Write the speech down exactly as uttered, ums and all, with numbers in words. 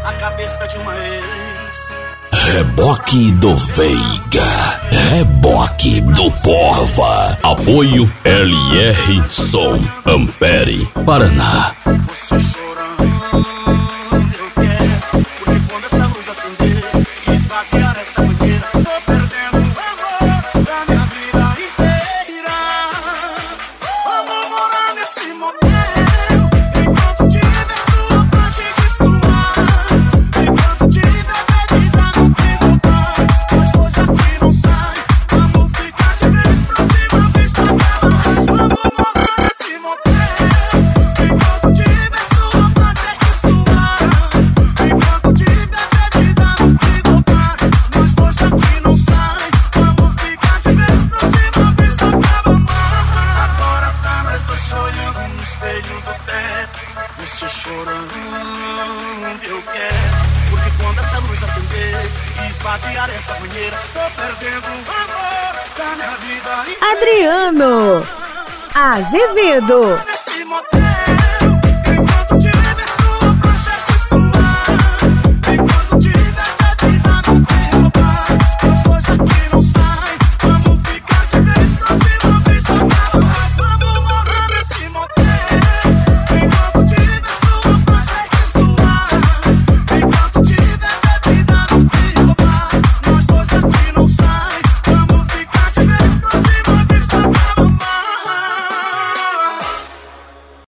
a cabeça de uma ex. Reboque do Veiga, reboque do Porva. Apoio L R Som, Ampere, Paraná. Você chorando, eu quero, porque quando essa luz acender e esvaziar essa banheira, tô perdendo o amor da minha vida inteira. Vamos morar nesse motel, enquanto tiver sua prancha de suar, enquanto tiver bebida no fim do bar. Mas hoje aqui não sai, vamos ficar de vez pra última vez naquela vez. Vamos morar nesse motel, enquanto tiver sua prancha de suar, enquanto tiver bebida no fim do bar. Nós dois aqui não sai, vamos ficar de vez pra última vez naquela mar. Agora tá nós dois olhando no espelho do teto, você chorando, eu quero, porque quando essa luz acender e esvaziar essa banheira, tô perdendo o amor da minha vida. Adriano Azevedo.